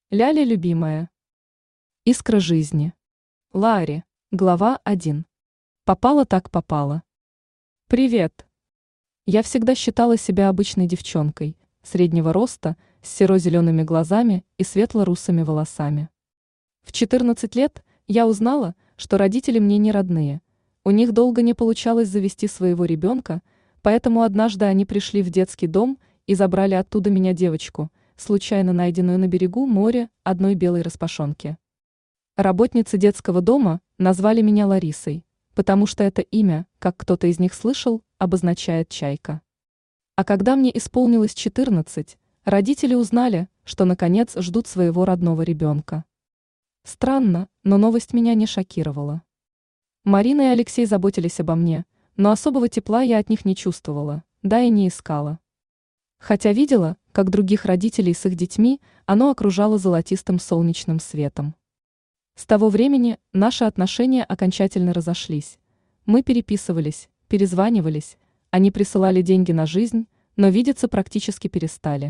Ляля любимая. Искра жизни. Лаари. Глава 1. Попала так попала. Привет. Я всегда считала себя обычной девчонкой, среднего роста, с серо-зелеными глазами и светло-русыми волосами. В 14 лет я узнала, что родители мне не родные. У них долго не получалось завести своего ребенка, поэтому однажды они пришли в детский дом и забрали оттуда меня девочку, случайно найденную на берегу моря одной белой распашонки. Работницы детского дома назвали меня Ларисой, потому что это имя, как кто-то из них слышал, обозначает чайка. А когда мне исполнилось 14, родители узнали, что наконец ждут своего родного ребенка. Странно, но новость меня не шокировала. Марина и Алексей заботились обо мне, но особого тепла я от них не чувствовала, да и не искала. Хотя видела, как других родителей с их детьми оно окружало золотистым солнечным светом. С того времени наши отношения окончательно разошлись. Мы переписывались, перезванивались, они присылали деньги на жизнь, но видеться практически перестали.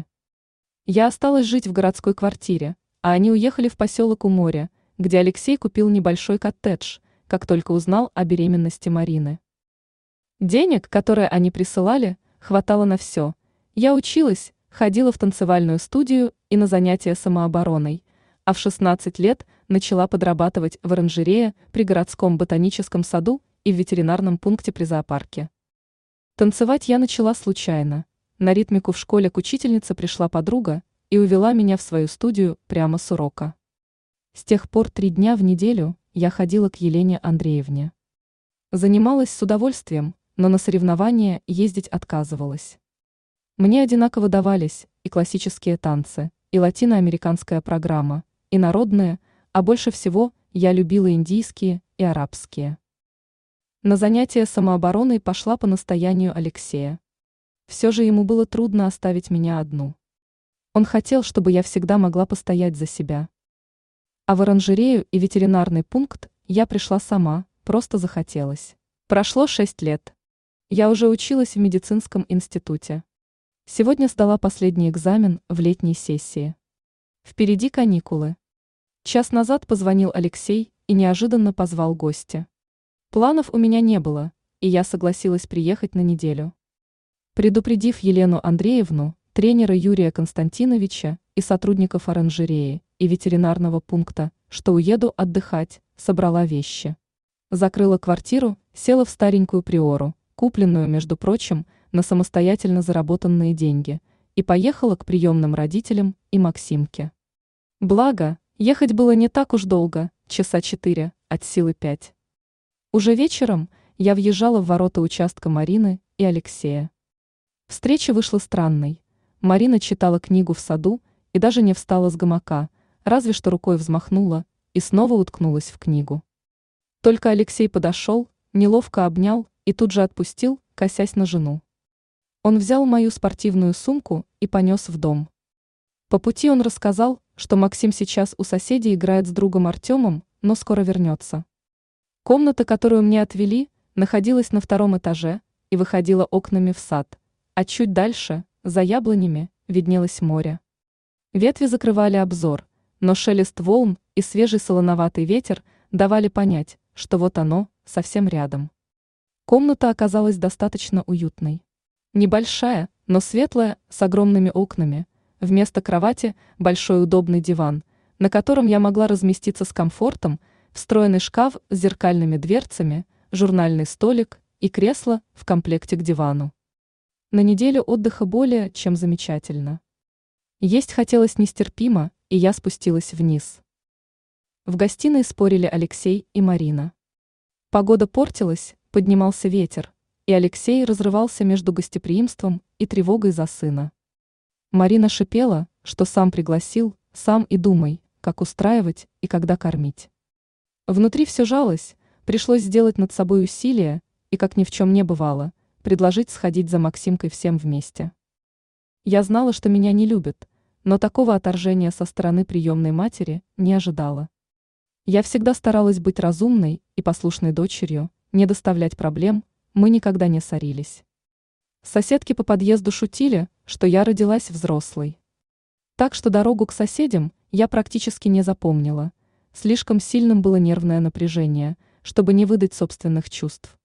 Я осталась жить в городской квартире, а они уехали в поселок у моря, где Алексей купил небольшой коттедж, как только узнал о беременности Марины. Денег, которые они присылали, хватало на все. Я училась, ходила в танцевальную студию и на занятия самообороной, а в 16 лет начала подрабатывать в оранжерее при городском ботаническом саду и в ветеринарном пункте при зоопарке. Танцевать я начала случайно. На ритмику в школе к учительнице пришла подруга и увела меня в свою студию прямо с урока. С тех пор 3 дня в неделю я ходила к Елене Андреевне. Занималась с удовольствием, но на соревнования ездить отказывалась. Мне одинаково давались и классические танцы, и латиноамериканская программа, и народные, а больше всего я любила индийские и арабские. На занятия самообороной пошла по настоянию Алексея. Все же ему было трудно оставить меня одну. Он хотел, чтобы я всегда могла постоять за себя. А в оранжерею и ветеринарный пункт я пришла сама, просто захотелось. Прошло 6 лет. Я уже училась в медицинском институте. Сегодня сдала последний экзамен в летней сессии. Впереди каникулы. Час назад позвонил Алексей и неожиданно позвал гостя. Планов у меня не было, и я согласилась приехать на неделю. Предупредив Елену Андреевну, тренера Юрия Константиновича и сотрудников оранжереи и ветеринарного пункта, что уеду отдыхать, собрала вещи. Закрыла квартиру, села в старенькую приору, купленную, между прочим, на самостоятельно заработанные деньги, и поехала к приемным родителям и Максимке. Благо, ехать было не так уж долго, часа 4, от силы 5. Уже вечером я въезжала в ворота участка Марины и Алексея. Встреча вышла странной. Марина читала книгу в саду и даже не встала с гамака, разве что рукой взмахнула и снова уткнулась в книгу. Только Алексей подошел, неловко обнял и тут же отпустил, косясь на жену. Он взял мою спортивную сумку и понес в дом. По пути он рассказал, что Максим сейчас у соседей играет с другом Артемом, но скоро вернется. Комната, которую мне отвели, находилась на 2 этаже и выходила окнами в сад, а чуть дальше, за яблонями, виднелось море. Ветви закрывали обзор, но шелест волн и свежий солоноватый ветер давали понять, что вот оно, совсем рядом. Комната оказалась достаточно уютной. Небольшая, но светлая, с огромными окнами. Вместо кровати большой удобный диван, на котором я могла разместиться с комфортом, встроенный шкаф с зеркальными дверцами, журнальный столик и кресло в комплекте к дивану. На неделю отдыха более чем замечательно. Есть хотелось нестерпимо, и я спустилась вниз. В гостиной спорили Алексей и Марина. Погода портилась, поднимался ветер, и Алексей разрывался между гостеприимством и тревогой за сына. Марина шипела, что сам пригласил, сам и думай, как устраивать и когда кормить. Внутри все жалось, пришлось сделать над собой усилие и, как ни в чем не бывало, предложить сходить за Максимкой всем вместе. Я знала, что меня не любят, но такого отторжения со стороны приемной матери не ожидала. Я всегда старалась быть разумной и послушной дочерью, не доставлять проблем, мы никогда не ссорились. Соседки по подъезду шутили, что я родилась взрослой. Так что дорогу к соседям я практически не запомнила. Слишком сильным было нервное напряжение, чтобы не выдать собственных чувств.